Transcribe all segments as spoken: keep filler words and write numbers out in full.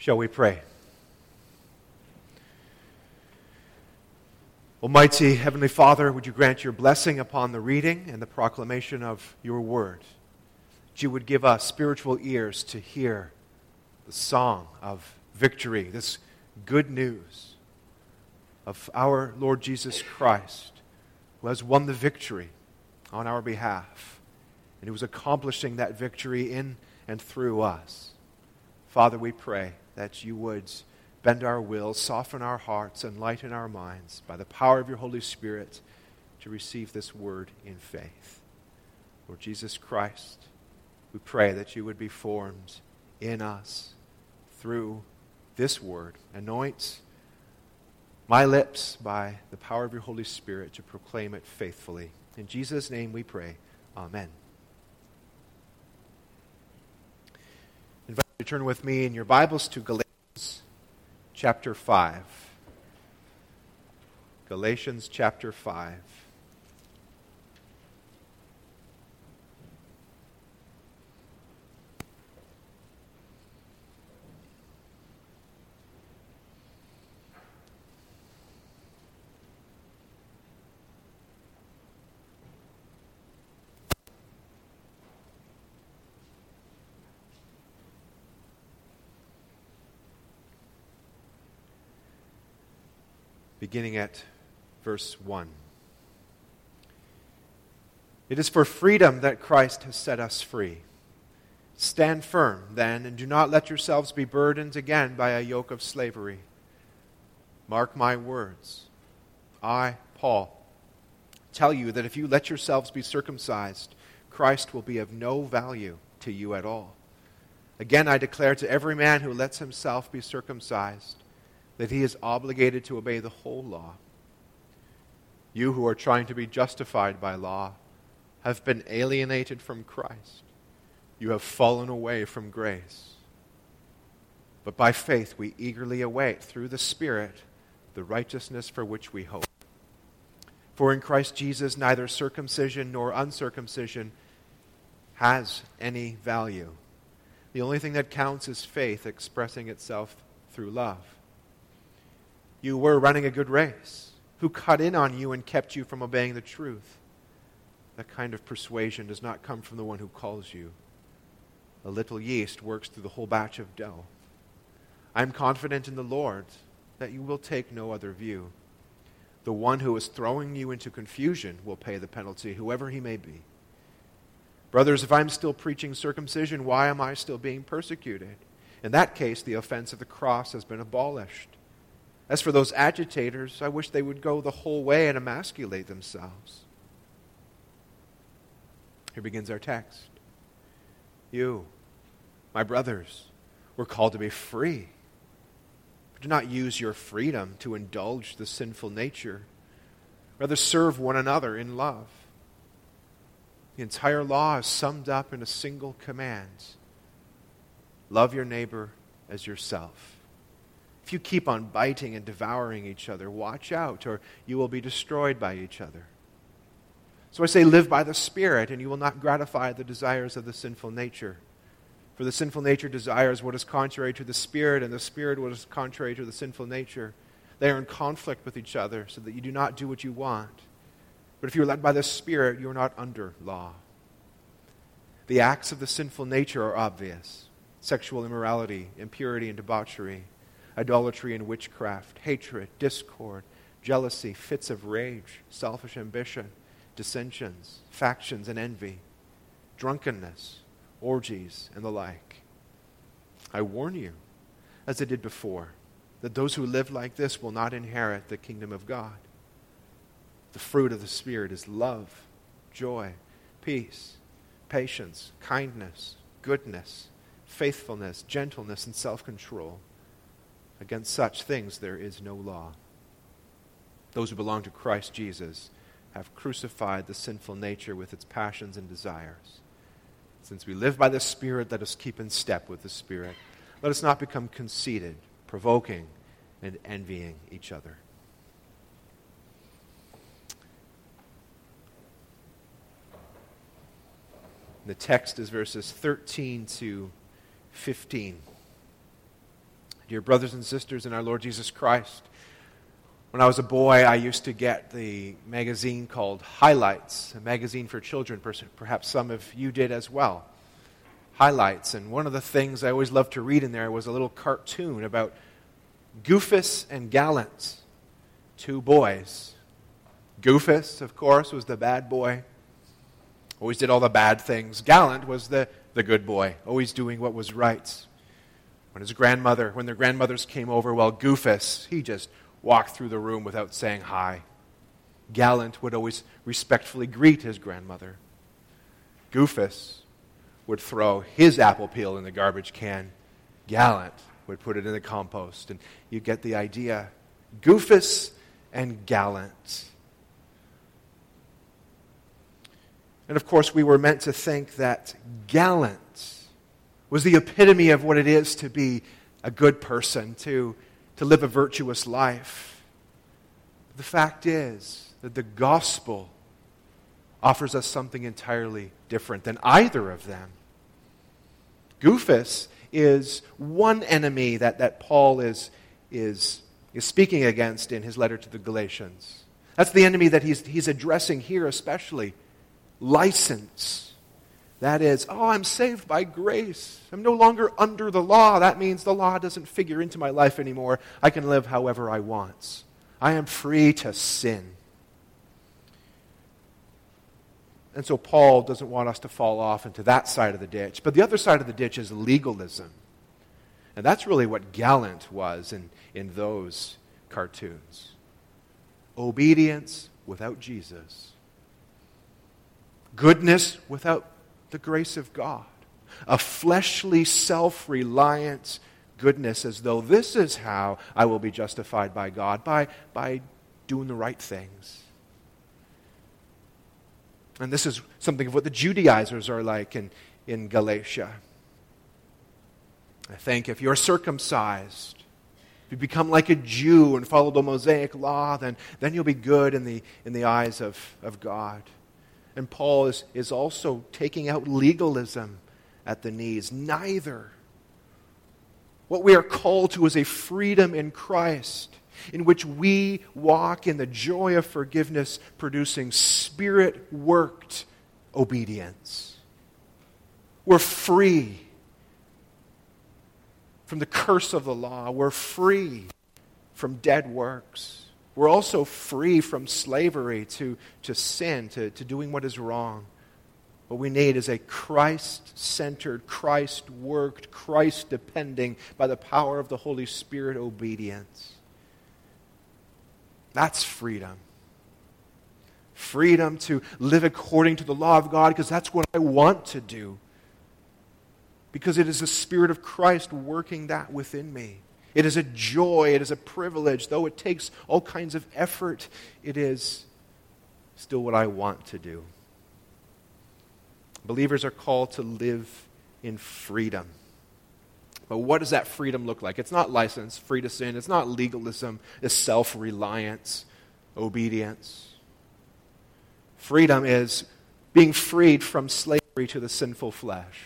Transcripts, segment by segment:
Shall we pray? Almighty Heavenly Father, would you grant your blessing upon the reading and the proclamation of your word? That you would give us spiritual ears to hear the song of victory, this good news of our Lord Jesus Christ, who has won the victory on our behalf, and who is accomplishing that victory in and through us. Father, we pray that you would bend our wills, soften our hearts, and lighten our minds by the power of your Holy Spirit to receive this word in faith. Lord Jesus Christ, we pray that you would be formed in us through this word. Anoint my lips by the power of your Holy Spirit to proclaim it faithfully. In Jesus' name we pray. Amen. I invite you to turn with me in your Bibles to Galatians chapter five. Galatians chapter five. Beginning at verse one. It is for freedom that Christ has set us free. Stand firm, then, and do not let yourselves be burdened again by a yoke of slavery. Mark my words. I, Paul, tell you that if you let yourselves be circumcised, Christ will be of no value to you at all. Again, I declare to every man who lets himself be circumcised that he is obligated to obey the whole law. You who are trying to be justified by law have been alienated from Christ. You have fallen away from grace. But by faith we eagerly await through the Spirit the righteousness for which we hope. For in Christ Jesus neither circumcision nor uncircumcision has any value. The only thing that counts is faith expressing itself through love. You were running a good race. Who cut in on you and kept you from obeying the truth? That kind of persuasion does not come from the one who calls you. A little yeast works through the whole batch of dough. I am confident in the Lord that you will take no other view. The one who is throwing you into confusion will pay the penalty, whoever he may be. Brothers, if I'm still preaching circumcision, why am I still being persecuted? In that case, the offense of the cross has been abolished. As for those agitators, I wish they would go the whole way and emasculate themselves. Here begins our text. You, my brothers, were called to be free. But do not use your freedom to indulge the sinful nature. Rather, serve one another in love. The entire law is summed up in a single command. Love your neighbor as yourself. If you keep on biting and devouring each other, watch out, or you will be destroyed by each other. So I say, live by the Spirit, and you will not gratify the desires of the sinful nature. For the sinful nature desires what is contrary to the Spirit, and the Spirit what is contrary to the sinful nature. They are in conflict with each other, so that you do not do what you want. But if you are led by the Spirit, you are not under law. The acts of the sinful nature are obvious: sexual immorality, impurity and debauchery, idolatry and witchcraft, hatred, discord, jealousy, fits of rage, selfish ambition, dissensions, factions and envy, drunkenness, orgies, and the like. I warn you, as I did before, that those who live like this will not inherit the kingdom of God. The fruit of the Spirit is love, joy, peace, patience, kindness, goodness, faithfulness, gentleness, and self-control. Against such things there is no law. Those who belong to Christ Jesus have crucified the sinful nature with its passions and desires. Since we live by the Spirit, let us keep in step with the Spirit. Let us not become conceited, provoking, and envying each other. The text is verses thirteen to fifteen. Dear brothers and sisters in our Lord Jesus Christ, when I was a boy, I used to get the magazine called Highlights, a magazine for children. Perhaps some of you did as well. Highlights. And one of the things I always loved to read in there was a little cartoon about Goofus and Gallant, two boys. Goofus, of course, was the bad boy. Always did all the bad things. Gallant was the, the good boy, always doing what was right. When his grandmother, when their grandmothers came over, well, Goofus, he just walked through the room without saying hi. Gallant would always respectfully greet his grandmother. Goofus would throw his apple peel in the garbage can. Gallant would put it in the compost. And you get the idea. Goofus and Gallant. And of course, we were meant to think that Gallant was the epitome of what it is to be a good person, to to live a virtuous life. The fact is that the gospel offers us something entirely different than either of them. Goofus is one enemy that, that Paul is, is, is speaking against in his letter to the Galatians. That's the enemy that he's, he's addressing here especially. License. That is, oh, I'm saved by grace. I'm no longer under the law. That means the law doesn't figure into my life anymore. I can live however I want. I am free to sin. And so Paul doesn't want us to fall off into that side of the ditch. But the other side of the ditch is legalism. And that's really what Gallant was in, in those cartoons. Obedience without Jesus. Goodness without the grace of God. A fleshly, self-reliant goodness, as though this is how I will be justified by God, by, by doing the right things. And this is something of what the Judaizers are like in, in Galatia. I think if you're circumcised, if you become like a Jew and follow the Mosaic law, then, then you'll be good in the, in the eyes of, of God. And Paul is, is also taking out legalism at the knees. Neither. What we are called to is a freedom in Christ, in which we walk in the joy of forgiveness, producing Spirit-worked obedience. We're free from the curse of the law. We're free from dead works. We're also free from slavery to, to sin, to, to doing what is wrong. What we need is a Christ-centered, Christ-worked, Christ-depending, by the power of the Holy Spirit, obedience. That's freedom. Freedom to live according to the law of God, because that's what I want to do. Because it is the Spirit of Christ working that within me. It is a joy, it is a privilege. Though it takes all kinds of effort, it is still what I want to do. Believers are called to live in freedom. But what does that freedom look like? It's not license, free to sin. It's not legalism. It's self-reliance, obedience. Freedom is being freed from slavery to the sinful flesh.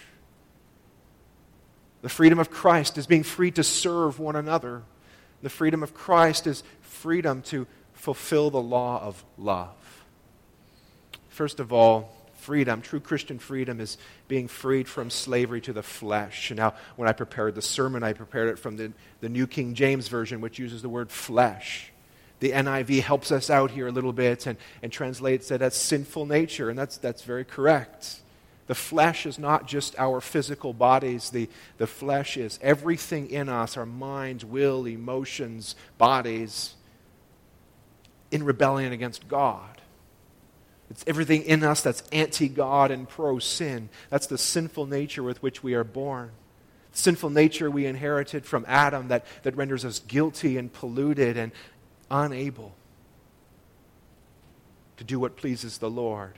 The freedom of Christ is being free to serve one another. The freedom of Christ is freedom to fulfill the law of love. First of all, freedom, true Christian freedom, is being freed from slavery to the flesh. And now, when I prepared the sermon, I prepared it from the, the New King James Version, which uses the word flesh. The N I V helps us out here a little bit and, and translates it as sinful nature, and that's, that's very correct. The flesh is not just our physical bodies. The, the flesh is everything in us, our minds, will, emotions, bodies, in rebellion against God. It's everything in us that's anti-God and pro-sin. That's the sinful nature with which we are born. The sinful nature we inherited from Adam that, that renders us guilty and polluted and unable to do what pleases the Lord.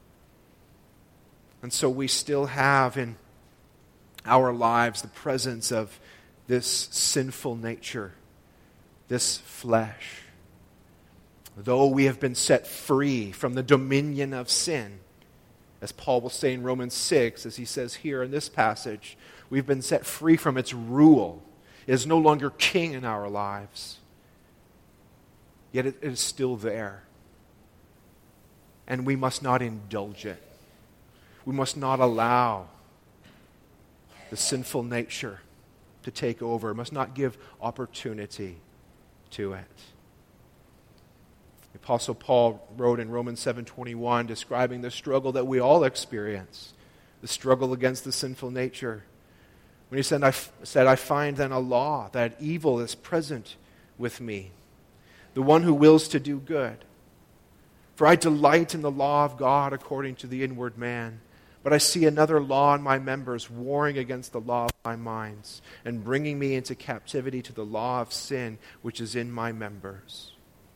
And so we still have in our lives the presence of this sinful nature, this flesh. Though we have been set free from the dominion of sin, as Paul will say in Romans six, as he says here in this passage, we've been set free from its rule. It is no longer king in our lives. Yet it is still there. And we must not indulge it. We must not allow the sinful nature to take over. We must not give opportunity to it. The Apostle Paul wrote in Romans seven twenty-one, describing the struggle that we all experience, the struggle against the sinful nature. When he said, I, f- said, I find then a law, that evil is present with me, the one who wills to do good. For I delight in the law of God according to the inward man. But I see another law in my members, warring against the law of my minds, and bringing me into captivity to the law of sin which is in my members.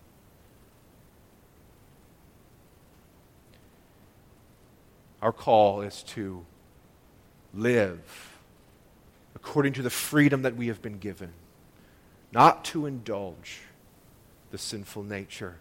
Our call is to live according to the freedom that we have been given, not to indulge the sinful nature.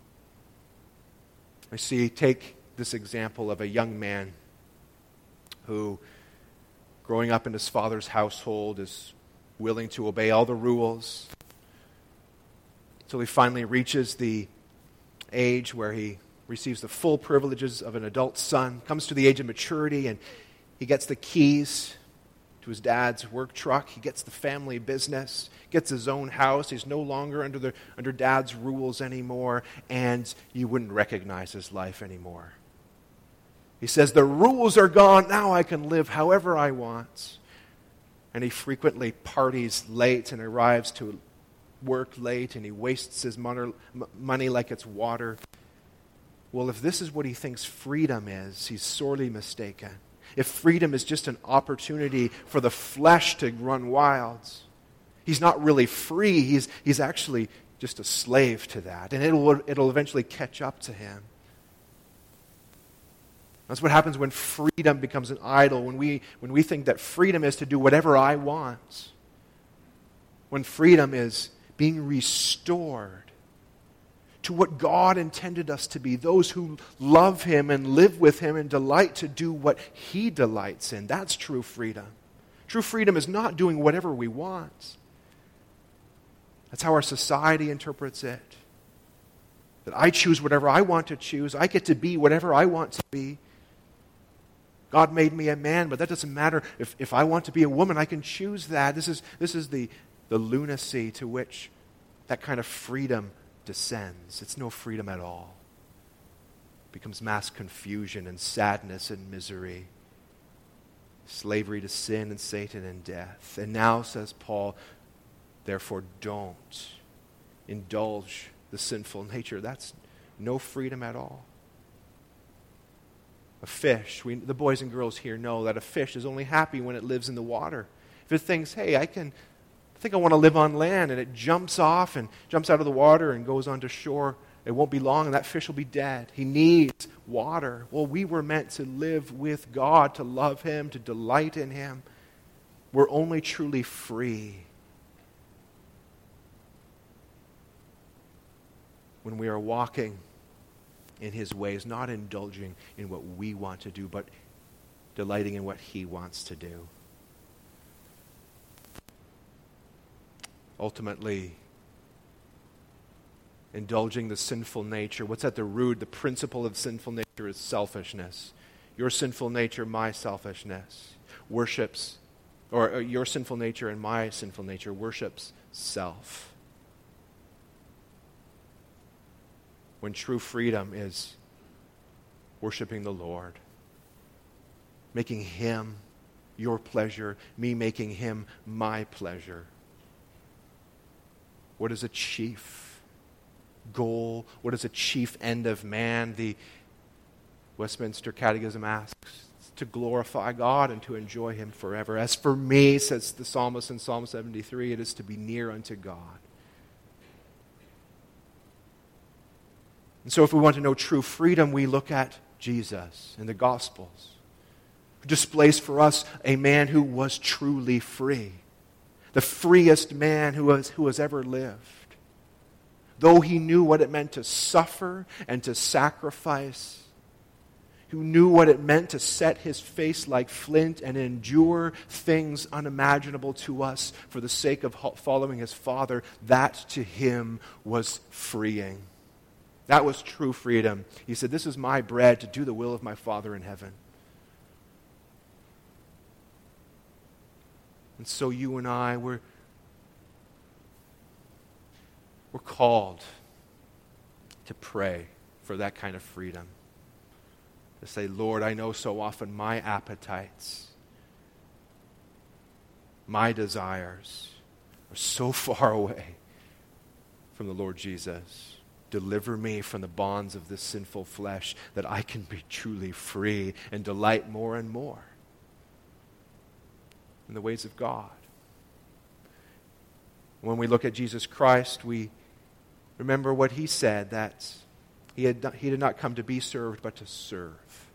I see, take this example of a young man who, growing up in his father's household, is willing to obey all the rules until he finally reaches the age where he receives the full privileges of an adult son, comes to the age of maturity, and he gets the keys to his dad's work truck. He gets the family business, gets his own house. He's no longer under the under dad's rules anymore, and you wouldn't recognize his life anymore. He says, the rules are gone, now I can live however I want. And he frequently parties late and arrives to work late, and he wastes his money like it's water. Well, if this is what he thinks freedom is, he's sorely mistaken. If freedom is just an opportunity for the flesh to run wild, he's not really free. He's, he's actually just a slave to that. And it'll, it'll eventually catch up to him. That's what happens when freedom becomes an idol, when we, when we think that freedom is to do whatever I want. When freedom is being restored to what God intended us to be, those who love Him and live with Him and delight to do what He delights in. That's true freedom. True freedom is not doing whatever we want. That's how our society interprets it. That I choose whatever I want to choose. I get to be whatever I want to be. God made me a man, but that doesn't matter. If, if I want to be a woman, I can choose that. This is, this is the, the lunacy to which that kind of freedom descends. It's no freedom at all. It becomes mass confusion and sadness and misery. Slavery to sin and Satan and death. And now, says Paul, therefore don't indulge the sinful nature. That's no freedom at all. A fish, we, the boys and girls here know that a fish is only happy when it lives in the water. If it thinks, hey, I can, I think I want to live on land, and it jumps off and jumps out of the water and goes onto shore, it won't be long and that fish will be dead. He needs water. Well, we were meant to live with God, to love Him, to delight in Him. We're only truly free when we are walking in His ways, not indulging in what we want to do, but delighting in what He wants to do. Ultimately, indulging the sinful nature, what's at the root, the principle of sinful nature is selfishness. Your sinful nature, my selfishness, worships, or, or your sinful nature and my sinful nature worships self. When true freedom is worshiping the Lord, making Him your pleasure, me making Him my pleasure. What is a chief goal? What is a chief end of man? The Westminster Catechism asks, to glorify God and to enjoy Him forever. As for me, says the psalmist in Psalm seventy-three, it is to be near unto God. And so if we want to know true freedom, we look at Jesus in the Gospels, who displays for us a man who was truly free, the freest man who has, who has ever lived. Though He knew what it meant to suffer and to sacrifice, who knew what it meant to set his face like flint and endure things unimaginable to us for the sake of following his Father, that to him was freeing. That was true freedom. He said, "This is my bread to do the will of my Father in heaven." And so you and I, we're, we're called to pray for that kind of freedom. To say, "Lord, I know so often my appetites, my desires are so far away from the Lord Jesus. Deliver me from the bonds of this sinful flesh that I can be truly free and delight more and more in the ways of God." When we look at Jesus Christ, we remember what he said, that he, had not, he did not come to be served, but to serve.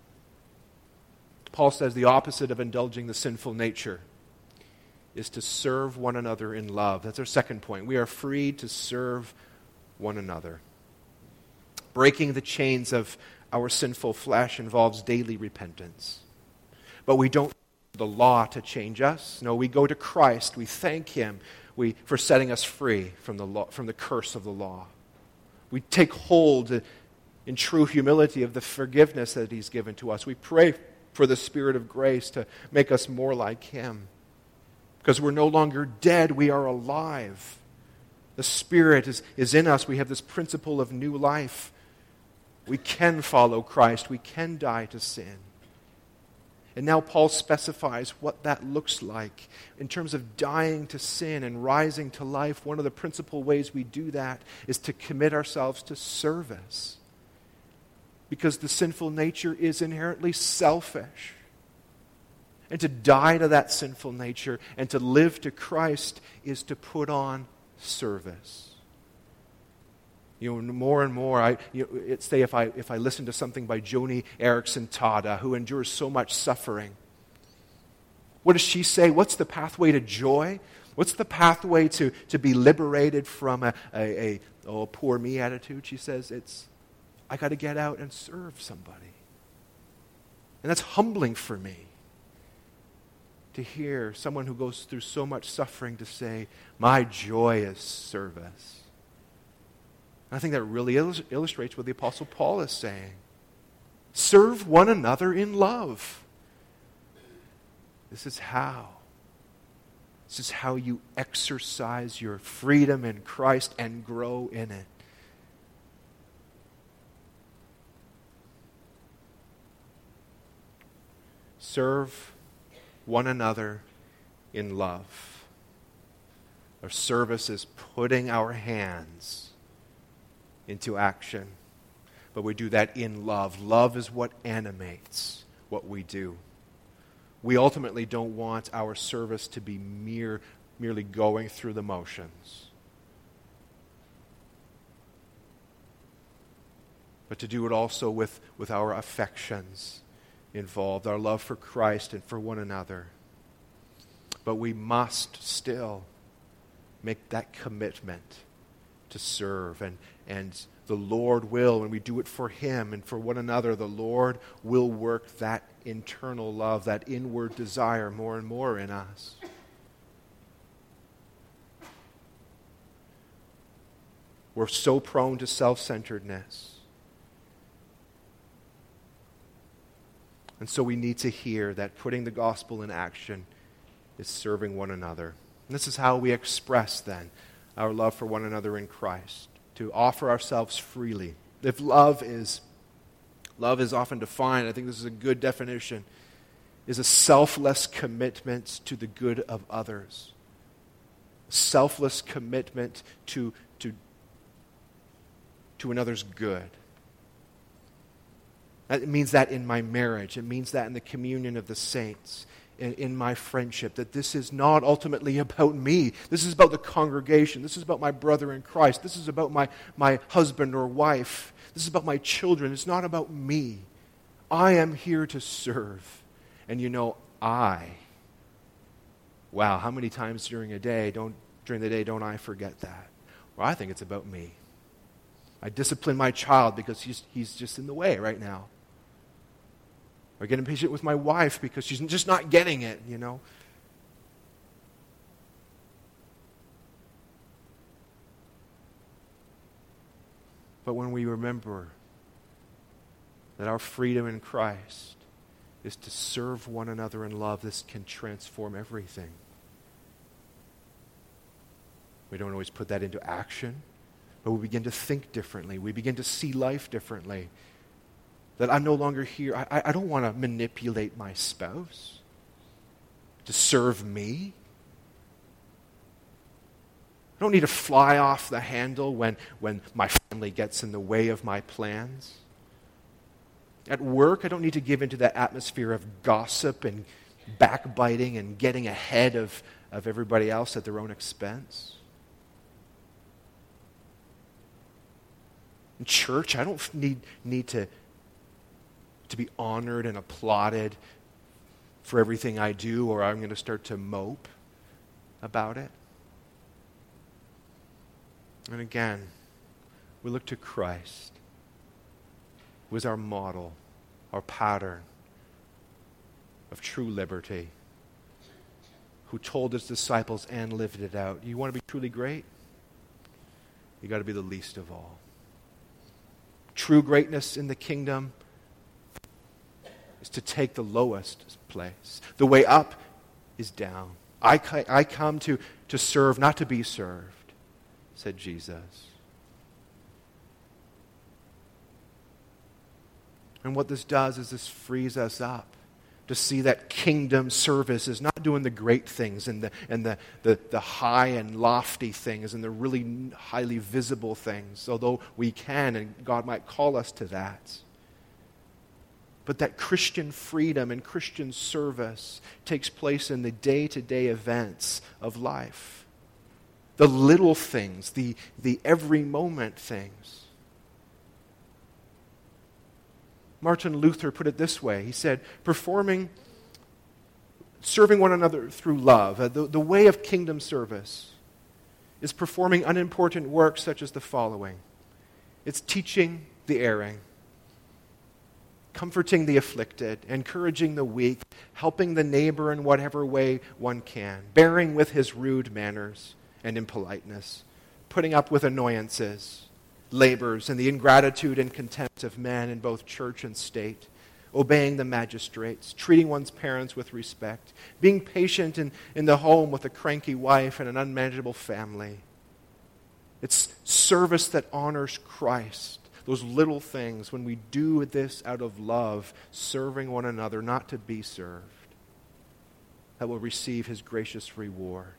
Paul says the opposite of indulging the sinful nature is to serve one another in love. That's our second point. We are free to serve one another. Breaking the chains of our sinful flesh involves daily repentance. But we don't need the law to change us. No, we go to Christ. We thank him we, for setting us free from the law, from the curse of the law. We take hold in true humility of the forgiveness that he's given to us. We pray for the Spirit of grace to make us more like him. Because we're no longer dead, we are alive. The Spirit is, is in us. We have this principle of new life. We can follow Christ. We can die to sin. And now Paul specifies what that looks like. In terms of dying to sin and rising to life, one of the principal ways we do that is to commit ourselves to service. Because the sinful nature is inherently selfish. And to die to that sinful nature and to live to Christ is to put on service. You know, more and more, I you know, it's say if I if I listen to something by Joni Eareckson Tada, who endures so much suffering. What does she say? What's the pathway to joy? What's the pathway to, to be liberated from a, a, a oh poor me attitude? She says it's I got to get out and serve somebody. And that's humbling for me. To hear someone who goes through so much suffering to say, "My joy is service." And I think that really illus- illustrates what the Apostle Paul is saying. Serve one another in love. This is how. This is how you exercise your freedom in Christ and grow in it. Serve one another in love. Our service is putting our hands into action. But we do that in love. Love is what animates what we do. We ultimately don't want our service to be mere, merely going through the motions, but to do it also with, with our affections involved, our love for Christ and for one another. But we must still make that commitment to serve. And, and the Lord will, when we do it for him and for one another, the Lord will work that internal love, that inward desire more and more in us. We're so prone to self-centeredness. And so we need to hear that putting the gospel in action is serving one another. And this is how we express then our love for one another in Christ, to offer ourselves freely. If love is, love is often defined, I think this is a good definition, is a selfless commitment to the good of others. Selfless commitment to, to, to another's good. It means that in my marriage. It means that in the communion of the saints, in, in my friendship, that this is not ultimately about me. This is about the congregation. This is about my brother in Christ. This is about my, my husband or wife. This is about my children. It's not about me. I am here to serve. And you know, I, wow, how many times during a day, don't during the day don't I forget that? Well, I think it's about me. I discipline my child because he's, he's just in the way right now. Or I get impatient with my wife because she's just not getting it, you know. But when we remember that our freedom in Christ is to serve one another in love, this can transform everything. We don't always put that into action, but we begin to think differently. We begin to see life differently. That I'm no longer here. I, I don't want to manipulate my spouse to serve me. I don't need to fly off the handle when, when my family gets in the way of my plans. At work, I don't need to give into that atmosphere of gossip and backbiting and getting ahead of, of everybody else at their own expense. In church, I don't need, need to, to be honored and applauded for everything I do, or I'm going to start to mope about it. And again, we look to Christ, who is our model, our pattern of true liberty, who told his disciples and lived it out. You want to be truly great? You got to be the least of all. True greatness in the kingdom is to take the lowest place. The way up is down. I, I come to, to serve, not to be served, said Jesus. And what this does is this frees us up to see that kingdom service is not doing the great things and the and the, the, the high and lofty things and the really highly visible things, although we can and God might call us to that. But that Christian freedom and Christian service takes place in the day-to-day events of life. The little things, the, the every moment things. Martin Luther put it this way. He said, performing, serving one another through love. Uh, the, the way of kingdom service is performing unimportant work such as the following. It's teaching the erring, comforting the afflicted, encouraging the weak, helping the neighbor in whatever way one can, bearing with his rude manners and impoliteness, putting up with annoyances, labors, and the ingratitude and contempt of men in both church and state, obeying the magistrates, treating one's parents with respect, being patient in, in the home with a cranky wife and an unmanageable family. It's service that honors Christ. Those little things, when we do this out of love, serving one another, not to be served, that will receive his gracious reward.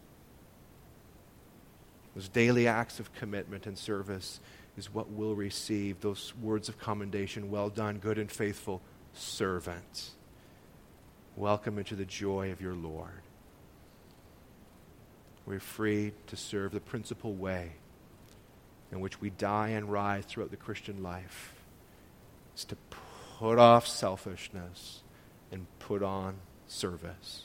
Those daily acts of commitment and service is what we'll receive. Those words of commendation, well done, good and faithful servant. Welcome into the joy of your Lord. We're free to serve the principal way in which we die and rise throughout the Christian life. It's to put off selfishness and put on service.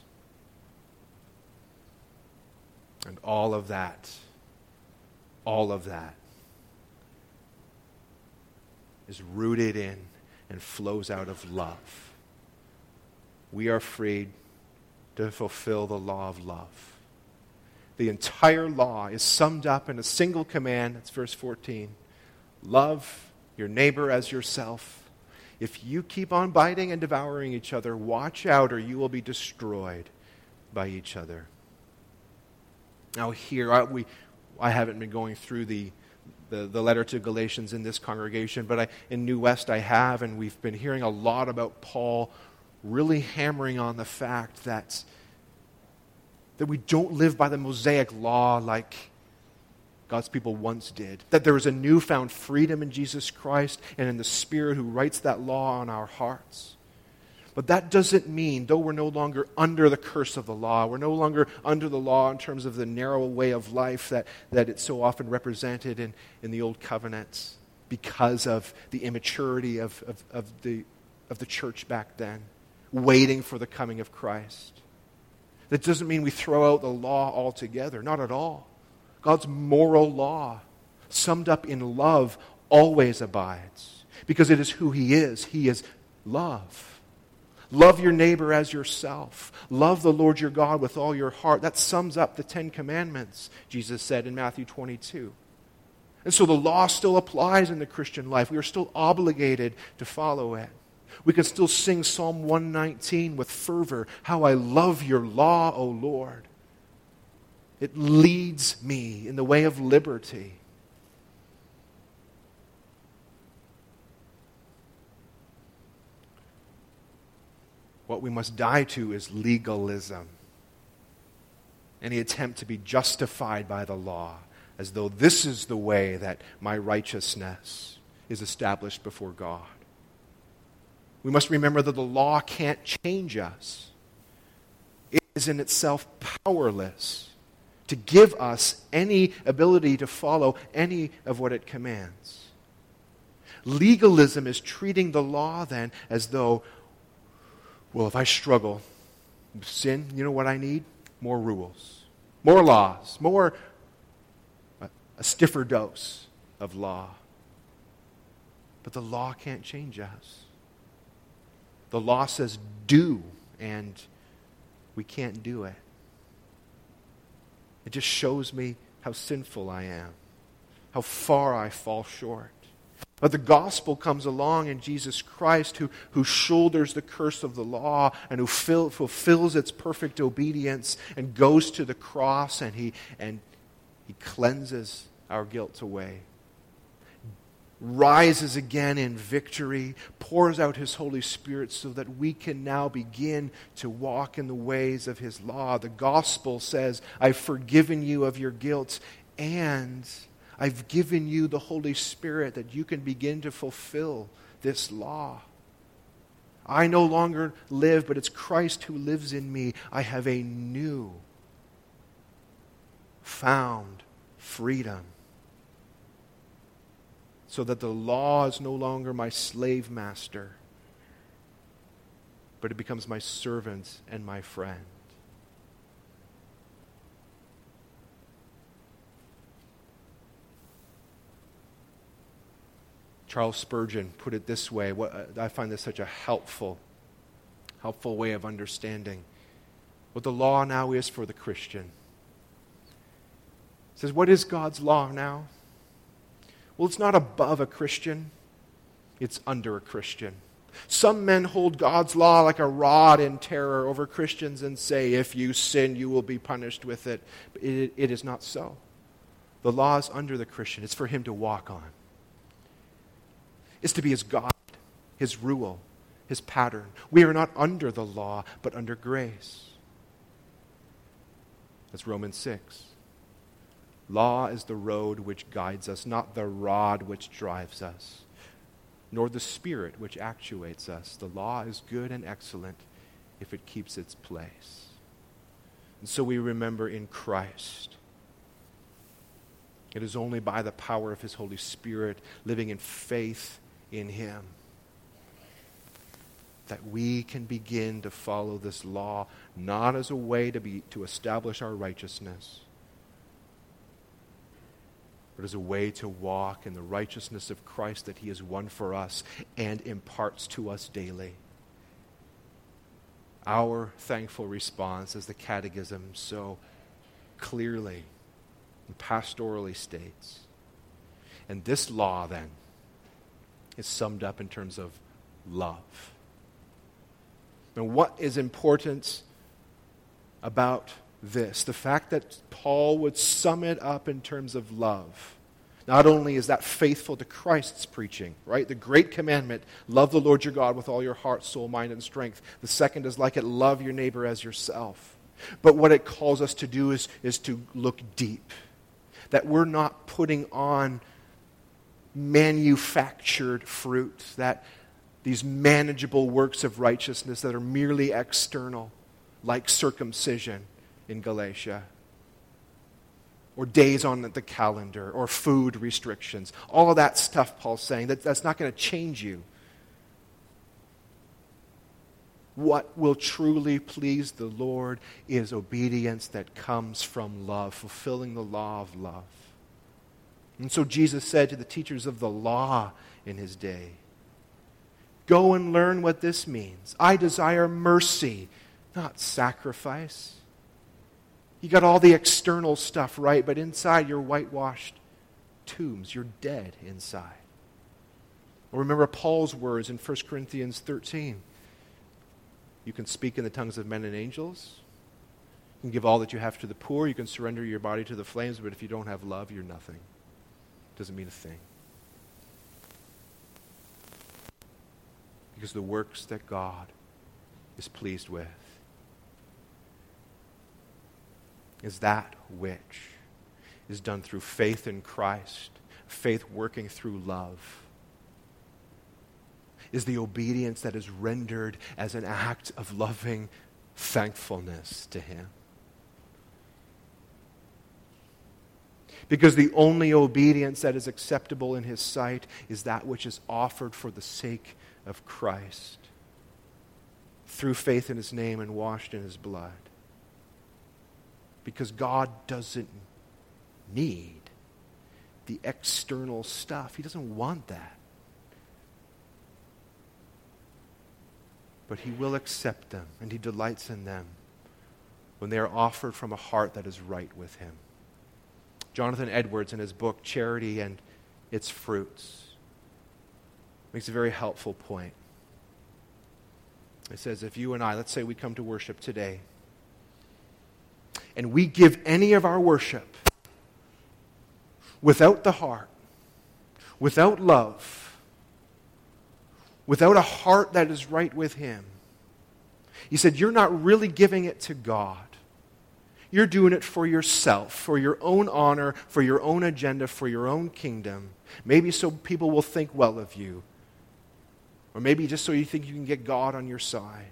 And all of that All of that is rooted in and flows out of love. We are freed to fulfill the law of love. The entire law is summed up in a single command. That's verse fourteen. Love your neighbor as yourself. If you keep on biting and devouring each other, watch out or you will be destroyed by each other. Now here, I, we... I haven't been going through the, the, the letter to Galatians in this congregation, but I, in New West I have, and we've been hearing a lot about Paul really hammering on the fact that, that we don't live by the Mosaic law like God's people once did. That there is a newfound freedom in Jesus Christ and in the Spirit who writes that law on our hearts. But that doesn't mean, though we're no longer under the curse of the law, we're no longer under the law in terms of the narrow way of life that, that it's so often represented in, in the Old Covenant because of the immaturity of, of, of, the, of the church back then, waiting for the coming of Christ. That doesn't mean we throw out the law altogether, not at all. God's moral law, summed up in love, always abides because it is who He is. He is love. Love your neighbor as yourself. Love the Lord your God with all your heart. That sums up the Ten Commandments, Jesus said in Matthew twenty-two. And so the law still applies in the Christian life. We are still obligated to follow it. We can still sing Psalm one nineteen with fervor. How I love your law, O Lord. It leads me in the way of liberty. What we must die to is legalism. Any attempt to be justified by the law, as though this is the way that my righteousness is established before God. We must remember that the law can't change us. It is in itself powerless to give us any ability to follow any of what it commands. Legalism is treating the law then as though, well, if I struggle with sin, you know what I need? More rules, more laws, more, a, a stiffer dose of law. But the law can't change us. The law says do, and we can't do it. It just shows me how sinful I am, how far I fall short. But the gospel comes along in Jesus Christ who, who shoulders the curse of the law and who fill, fulfills its perfect obedience and goes to the cross and he, and he cleanses our guilt away. Rises again in victory, pours out His Holy Spirit so that we can now begin to walk in the ways of His law. The gospel says, I've forgiven you of your guilt and I've given you the Holy Spirit that you can begin to fulfill this law. I no longer live, but it's Christ who lives in me. I have a new, found freedom. So that the law is no longer my slave master, but it becomes my servant and my friend. Charles Spurgeon put it this way. What, I find this such a helpful, helpful way of understanding what the law now is for the Christian. He says, what is God's law now? Well, it's not above a Christian. It's under a Christian. Some men hold God's law like a rod in terror over Christians and say, if you sin, you will be punished with it. But it, it is not so. The law is under the Christian. It's for him to walk on. It's to be his God, his rule, his pattern. We are not under the law, but under grace. That's Romans six. Law is the road which guides us, not the rod which drives us, nor the spirit which actuates us. The law is good and excellent if it keeps its place. And so we remember in Christ, it is only by the power of His Holy Spirit, living in faith in Him, that we can begin to follow this law, not as a way to be to establish our righteousness, but as a way to walk in the righteousness of Christ that He has won for us and imparts to us daily. Our thankful response, as the Catechism so clearly and pastorally states. And this law, then, is summed up in terms of love. And what is important about this? The fact that Paul would sum it up in terms of love. Not only is that faithful to Christ's preaching, right? The great commandment, love the Lord your God with all your heart, soul, mind, and strength. The second is like it, love your neighbor as yourself. But what it calls us to do is, is to look deep. That we're not putting on manufactured fruit, that these manageable works of righteousness that are merely external, like circumcision in Galatia, or days on the calendar, or food restrictions. All of that stuff, Paul's saying, that, that's not going to change you. What will truly please the Lord is obedience that comes from love, fulfilling the law of love. And so Jesus said to the teachers of the law in His day, Go and learn what this means. I desire mercy, not sacrifice. You got all the external stuff right, but inside you're whitewashed tombs. You're dead inside. Or remember Paul's words in First Corinthians thirteen. You can speak in the tongues of men and angels. You can give all that you have to the poor. You can surrender your body to the flames, but if you don't have love, you're nothing. Doesn't mean a thing. Because the works that God is pleased with is that which is done through faith in Christ, faith working through love, is the obedience that is rendered as an act of loving thankfulness to Him. Because the only obedience that is acceptable in His sight is that which is offered for the sake of Christ, through faith in His name and washed in His blood. Because God doesn't need the external stuff. He doesn't want that. But He will accept them, and He delights in them when they are offered from a heart that is right with Him. Jonathan Edwards, in his book, Charity and Its Fruits, makes a very helpful point. It says, if you and I, let's say we come to worship today, and we give any of our worship without the heart, without love, without a heart that is right with Him, he said, you're not really giving it to God. You're doing it for yourself, for your own honor, for your own agenda, for your own kingdom. Maybe so people will think well of you. Or maybe just so you think you can get God on your side.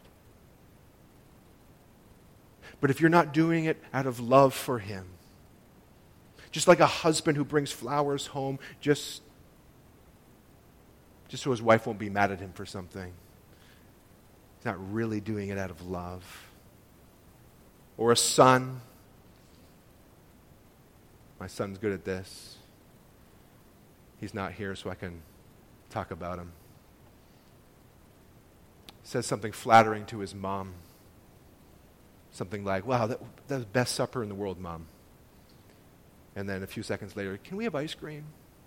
But if you're not doing it out of love for Him, just like a husband who brings flowers home just, just so his wife won't be mad at him for something, he's not really doing it out of love. Or a son. My son's good at this. He's not here, so I can talk about him. Says something flattering to his mom. Something like, wow, that, that was the best supper in the world, Mom. And then a few seconds later, can we have ice cream?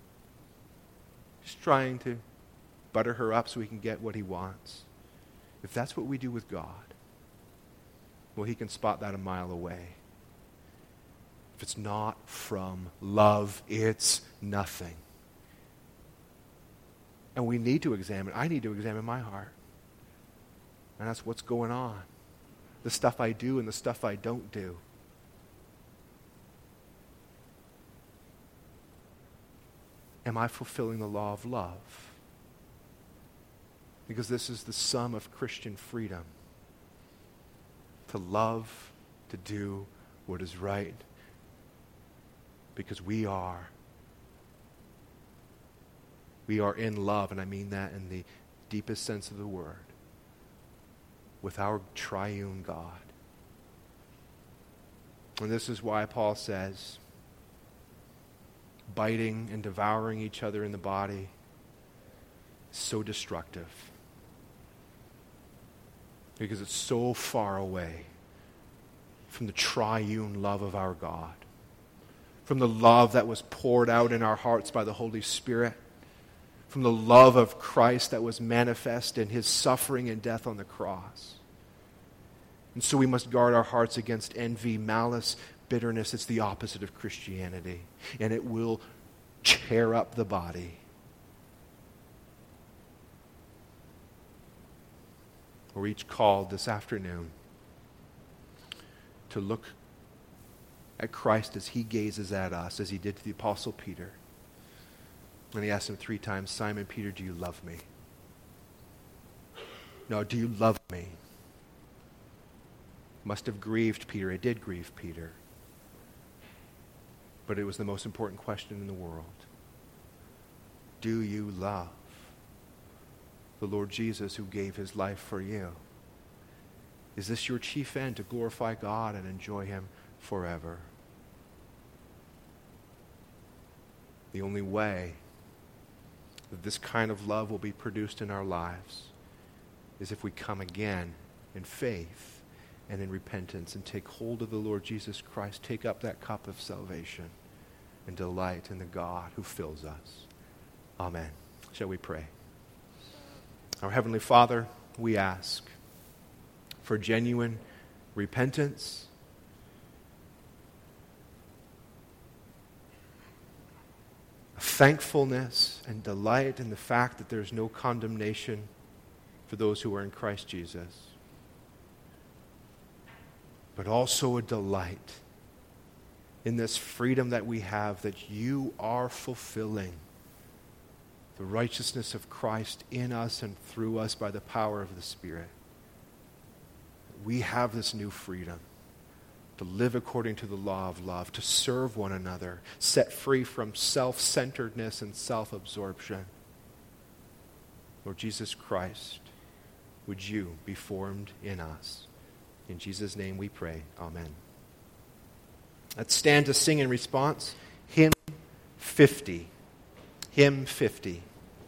Just trying to butter her up so he can get what he wants. If that's what we do with God, well, He can spot that a mile away. If it's not from love, it's nothing. And we need to examine, I need to examine my heart. And that's what's going on. The stuff I do and the stuff I don't do. Am I fulfilling the law of love? Because this is the sum of Christian freedom. To love, to do what is right. Because we are. We are in love, and I mean that in the deepest sense of the word, with our triune God. And this is why Paul says, biting and devouring each other in the body is so destructive. Because it's so far away from the triune love of our God, from the love that was poured out in our hearts by the Holy Spirit, from the love of Christ that was manifest in His suffering and death on the cross. And so we must guard our hearts against envy, malice, bitterness. It's the opposite of Christianity. And it will tear up the body. We're each called this afternoon to look at Christ as He gazes at us, as He did to the Apostle Peter. And He asked him three times, Simon Peter, do you love me? No, do you love me? Must have grieved Peter. It did grieve Peter. But it was the most important question in the world. Do you love the Lord Jesus who gave His life for you? Is this your chief end, to glorify God and enjoy Him forever? The only way that this kind of love will be produced in our lives is if we come again in faith and in repentance and take hold of the Lord Jesus Christ, take up that cup of salvation and delight in the God who fills us. Amen. Shall we pray? Our Heavenly Father, we ask for genuine repentance, thankfulness and delight in the fact that there is no condemnation for those who are in Christ Jesus, but also a delight in this freedom that we have, that you are fulfilling the righteousness of Christ in us and through us by the power of the Spirit. We have this new freedom to live according to the law of love, to serve one another, set free from self-centeredness and self-absorption. Lord Jesus Christ, would you be formed in us? In Jesus' name we pray. Amen. Let's stand to sing in response. Hymn fifty. Hymn fifty.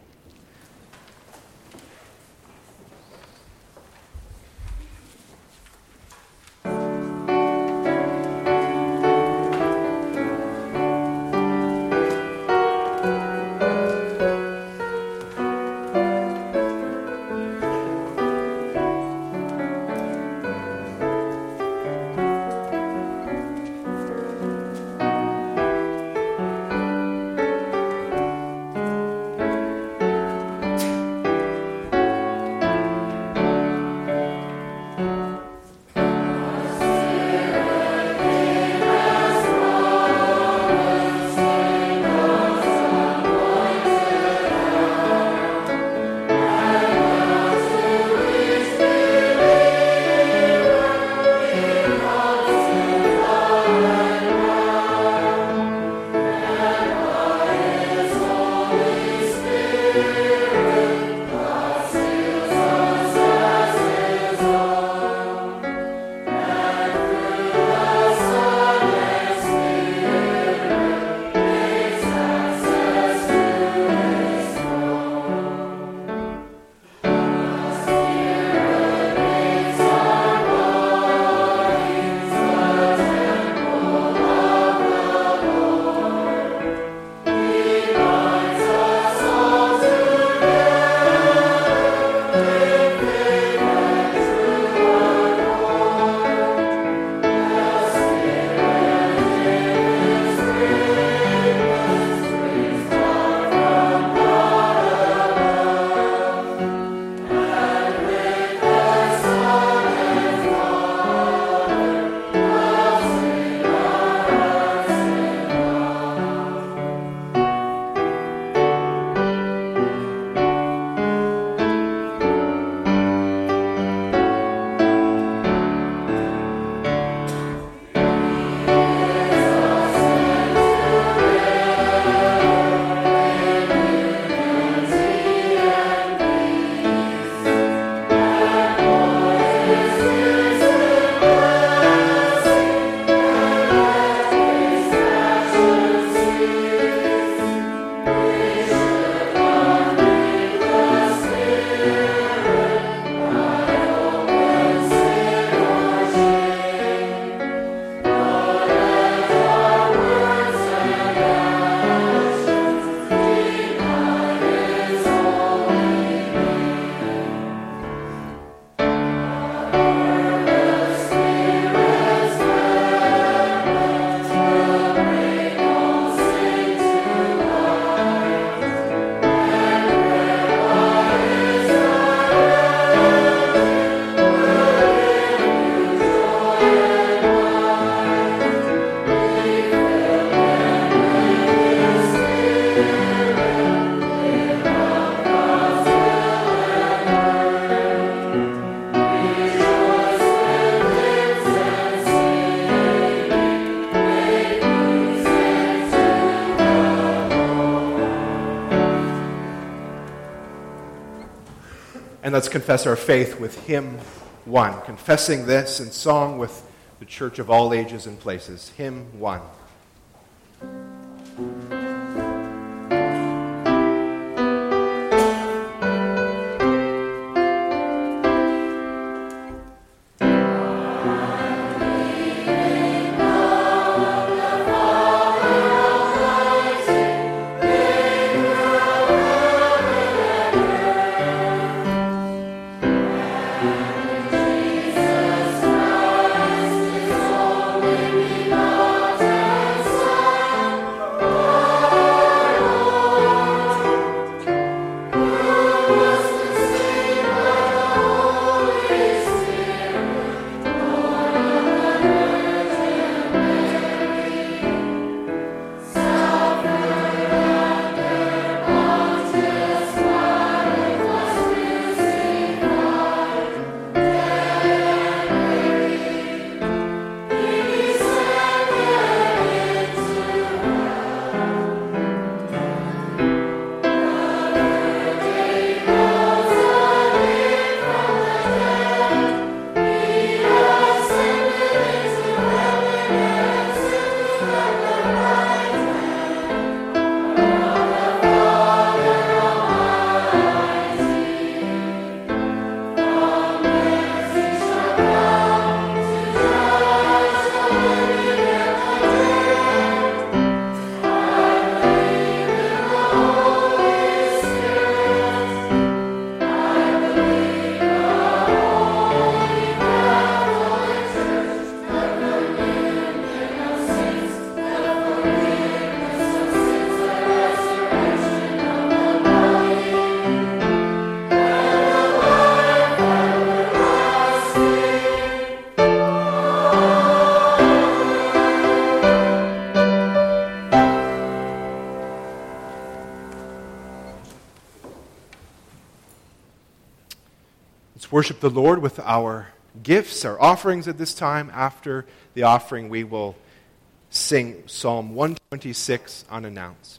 And let's confess our faith with hymn one. Confessing this in song with the church of all ages and places. Hymn one. Let's worship the Lord with our gifts, our offerings at this time. After the offering, we will sing Psalm one twenty-six unannounced.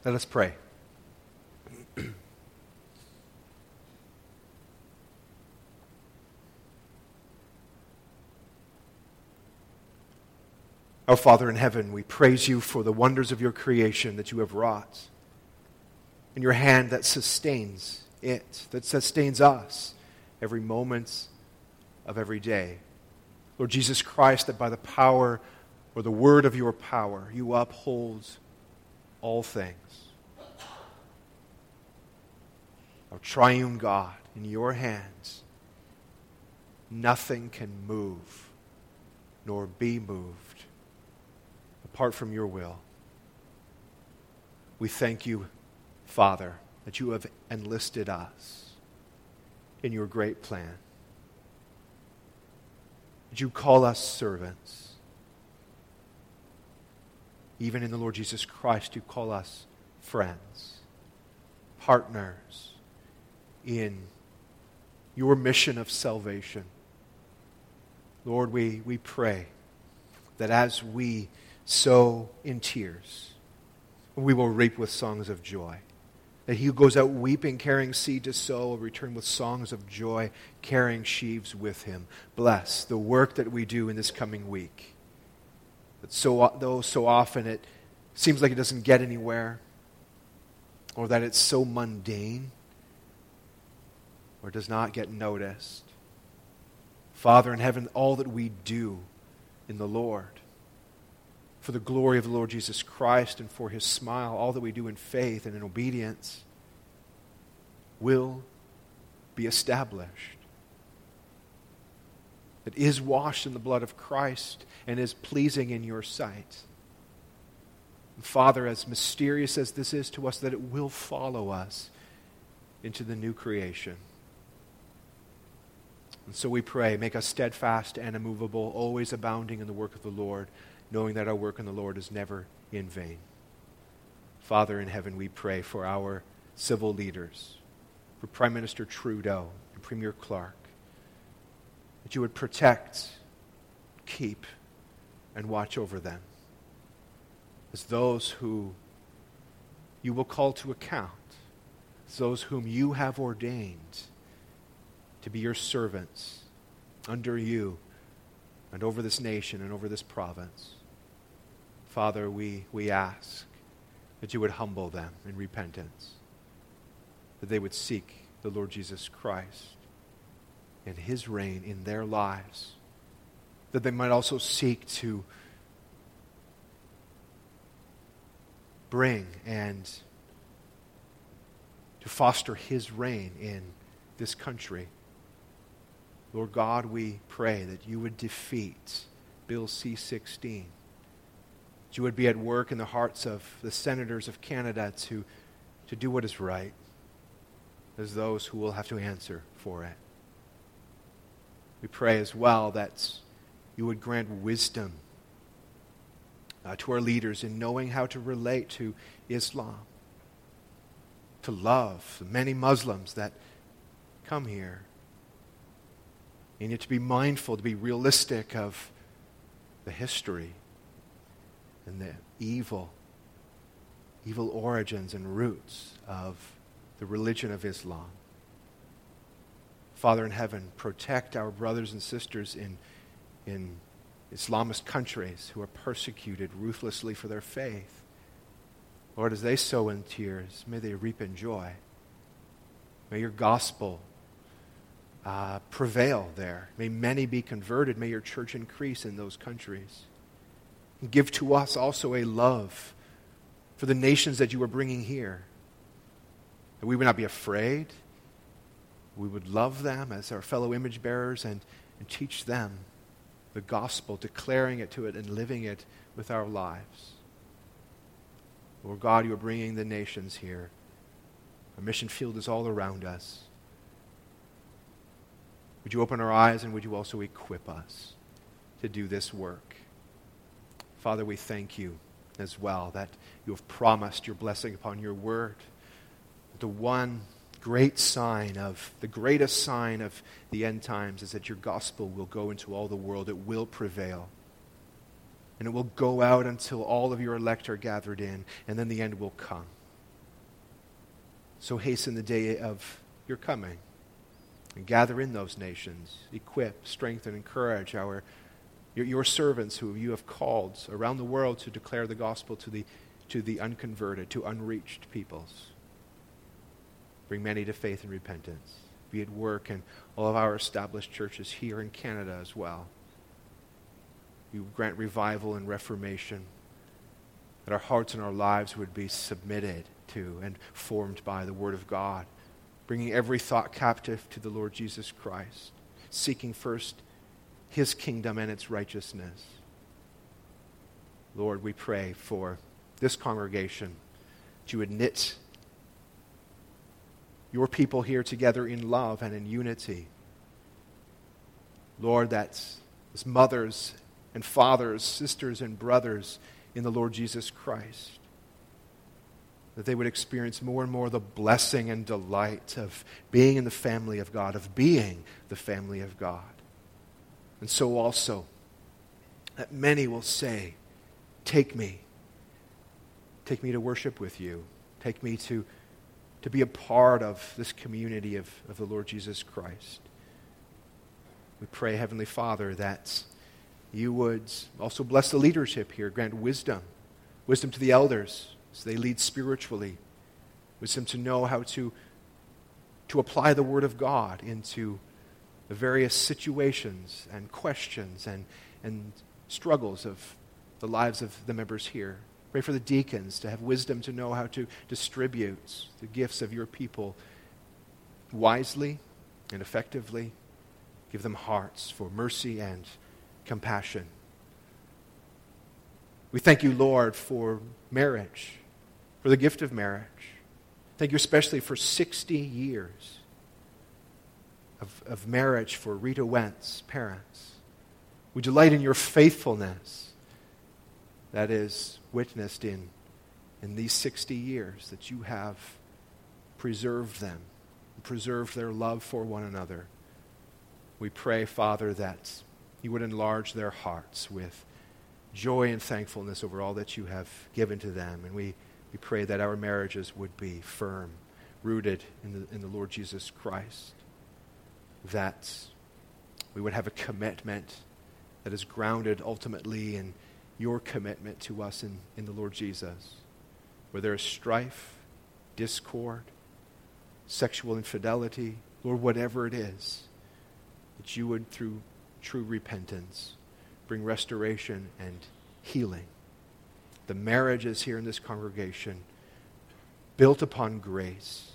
Let us pray. Our Father in heaven, we praise you for the wonders of your creation that you have wrought, and your hand that sustains it, that sustains us every moment of every day. Lord Jesus Christ, that by the power or the word of your power, you uphold all things. Our triune God, in your hands, nothing can move nor be moved apart from your will. We thank you, Father, that you have enlisted us in your great plan. That you call us servants. Even in the Lord Jesus Christ, you call us friends, partners in your mission of salvation. Lord, we, we pray that as we sow in tears, we will reap with songs of joy. That he who goes out weeping, carrying seed to sow, will return with songs of joy, carrying sheaves with him. Bless the work that we do in this coming week. But so, though so often it seems like it doesn't get anywhere, or that it's so mundane, or does not get noticed. Father in heaven, all that we do in the Lord, for the glory of the Lord Jesus Christ and for his smile, all that we do in faith and in obedience will be established. It is washed in the blood of Christ and is pleasing in your sight. And Father, as mysterious as this is to us, that it will follow us into the new creation. And so we pray, make us steadfast and immovable, always abounding in the work of the Lord, knowing that our work in the Lord is never in vain. Father in heaven, we pray for our civil leaders, for Prime Minister Trudeau and Premier Clark, that you would protect, keep, and watch over them as those who you will call to account, as those whom you have ordained to be your servants under you and over this nation and over this province. Father, we, we ask that you would humble them in repentance, that they would seek the Lord Jesus Christ and his reign in their lives, that they might also seek to bring and to foster his reign in this country. Lord God, we pray that you would defeat Bill C sixteen, that you would be at work in the hearts of the senators of Canada to, to do what is right, as those who will have to answer for it. We pray as well that you would grant wisdom uh, to our leaders in knowing how to relate to Islam, to love the many Muslims that come here, and yet to be mindful, to be realistic of the history and the evil, evil origins and roots of the religion of Islam. Father in heaven, protect our brothers and sisters in, in Islamist countries who are persecuted ruthlessly for their faith. Lord, as they sow in tears, may they reap in joy. May your gospel uh, prevail there. May many be converted. May your church increase in those countries. And give to us also a love for the nations that you are bringing here, that we would not be afraid. We would love them as our fellow image bearers and, and teach them the gospel, declaring it to it and living it with our lives. Lord God, you are bringing the nations here. Our mission field is all around us. Would you open our eyes, and would you also equip us to do this work? Father, we thank you as well that you have promised your blessing upon your word. The one great sign of, the greatest sign of the end times is that your gospel will go into all the world. It will prevail. And it will go out until all of your elect are gathered in, and then the end will come. So hasten the day of your coming and gather in those nations. Equip, strengthen, encourage our your, your servants who you have called around the world to declare the gospel to the, to the unconverted, to unreached peoples. Bring many to faith and repentance. Be at work in all of our established churches here in Canada as well. You grant revival and reformation, that our hearts and our lives would be submitted to and formed by the Word of God, bringing every thought captive to the Lord Jesus Christ, seeking first His kingdom and its righteousness. Lord, we pray for this congregation, that you would knit your people here together in love and in unity. Lord, that as mothers and fathers, sisters and brothers in the Lord Jesus Christ, that they would experience more and more the blessing and delight of being in the family of God, of being the family of God. And so also, that many will say, take me. Take me to worship with you. Take me to, to be a part of this community of, of the Lord Jesus Christ. We pray, Heavenly Father, that you would also bless the leadership here, grant wisdom, wisdom to the elders as they lead spiritually, wisdom to know how to, to apply the Word of God into the various situations and questions and, and struggles of the lives of the members here. Pray for the deacons to have wisdom to know how to distribute the gifts of your people wisely and effectively. Give them hearts for mercy and compassion. We thank you, Lord, for marriage, for the gift of marriage. Thank you especially for sixty years of, of marriage for Rita Wentz, parents. We delight in your faithfulness that is witnessed in, in these sixty years, that you have preserved them, preserved their love for one another. We pray, Father, that you would enlarge their hearts with joy and thankfulness over all that you have given to them. And we, we pray that our marriages would be firm, rooted in the, in the Lord Jesus Christ. That we would have a commitment that is grounded ultimately in your commitment to us in, in the Lord Jesus. Where there is strife, discord, sexual infidelity, Lord, whatever it is, that you would, through true repentance, bring restoration and healing. The marriages here in this congregation, built upon grace,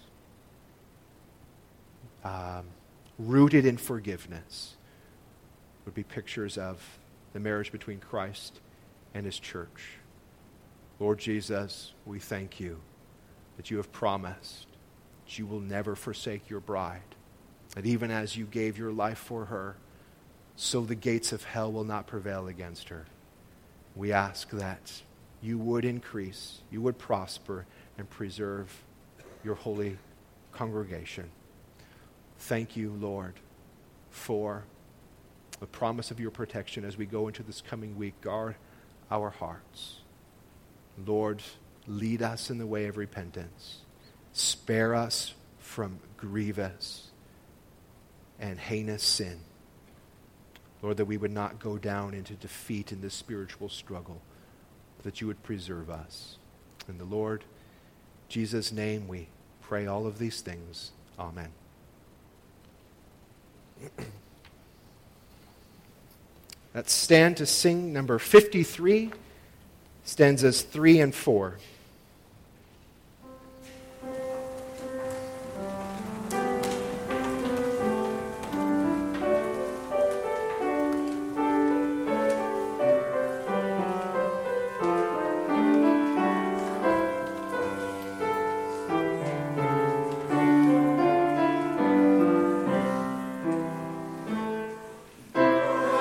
um, rooted in forgiveness, would be pictures of the marriage between Christ and His church. Lord Jesus, we thank you that you have promised that you will never forsake your bride, that even as you gave your life for her, so the gates of hell will not prevail against her. We ask that you would increase, you would prosper, and preserve your holy congregation. Thank you, Lord, for the promise of your protection as we go into this coming week. Guard our hearts. Lord, lead us in the way of repentance. Spare us from grievous and heinous sin. Lord, that we would not go down into defeat in this spiritual struggle, but that you would preserve us. In the Lord Jesus' name we pray all of these things. Amen. Let's stand to sing number fifty-three, stanzas three and four.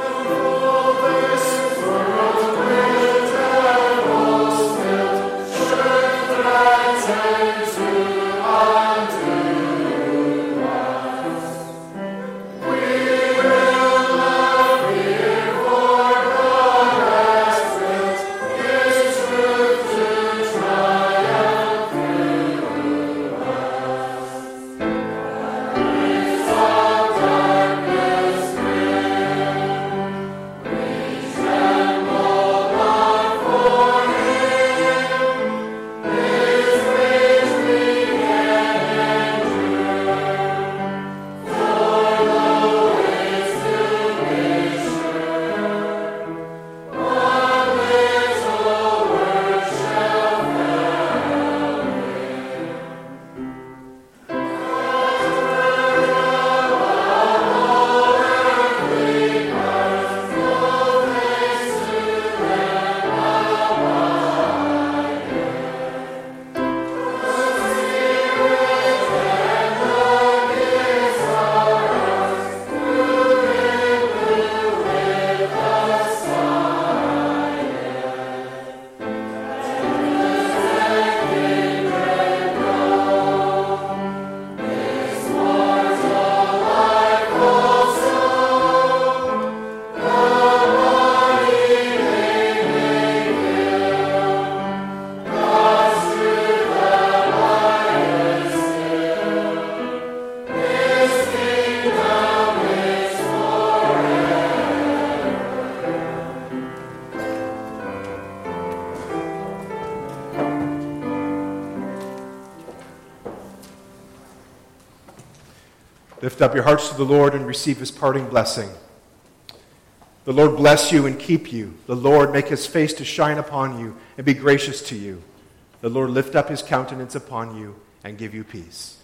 This world great and all spilt, Lift up your hearts to the Lord and receive his parting blessing. The Lord bless you and keep you. The Lord make his face to shine upon you and be gracious to you. The Lord lift up his countenance upon you and give you peace.